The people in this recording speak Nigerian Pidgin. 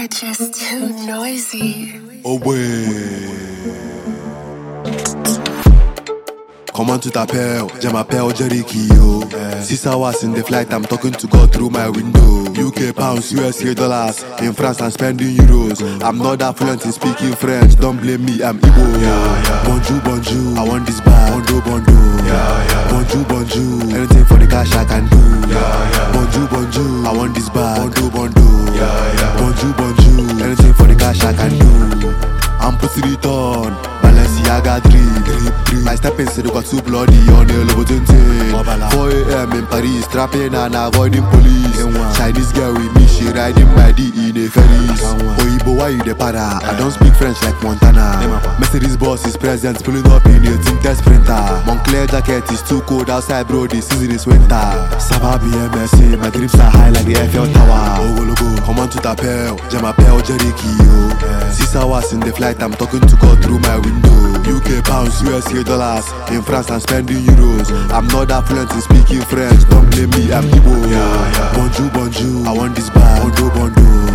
just too noisy. Oh ouais. Comment tu t'appelles? Je m'appelle Jerry Kio. 6 hours in the flight, I'm talking to God through my window. UK pounds, USA dollars. In France, I'm spending euros. I'm not that fluent in speaking French. Don't blame me, I'm Igbo. Bonjour, bonjour. I want this bag. Bondo, bondo. Bonjour, bonjour. Anything for the cash I can do. Bonjour, bonjour. I want this bag. Bondo, bondo. Bonjour, bonjour. Anything for the cash I can do. I'm putting it on. Balenciaga drip. My stepping city got too bloody on the Lobotunte. 4 AM in Paris, trapping and avoiding police. Chinese girl with me, she riding my D in a Ferris. Oyibo, why you the para? I don't speak French like Montana. Mercedes boss is present, pulling up in a Tinker Sprinter. Moncler jacket is too cold outside, bro, the season is winter. Saba BMSC, my dreams are high like the Eiffel Tower. Ogologo, comment tu t'appelles? Je m'appelle Jerry Kio. 6 hours in the flight, I'm talking to God through my window. UK pounds, USA dollars. In France, I'm spending euros. I'm not that fluent in speaking French. Don't blame me, I'm Igbo. Bonjour, bonjour. I want this bag. Bondo, bondo.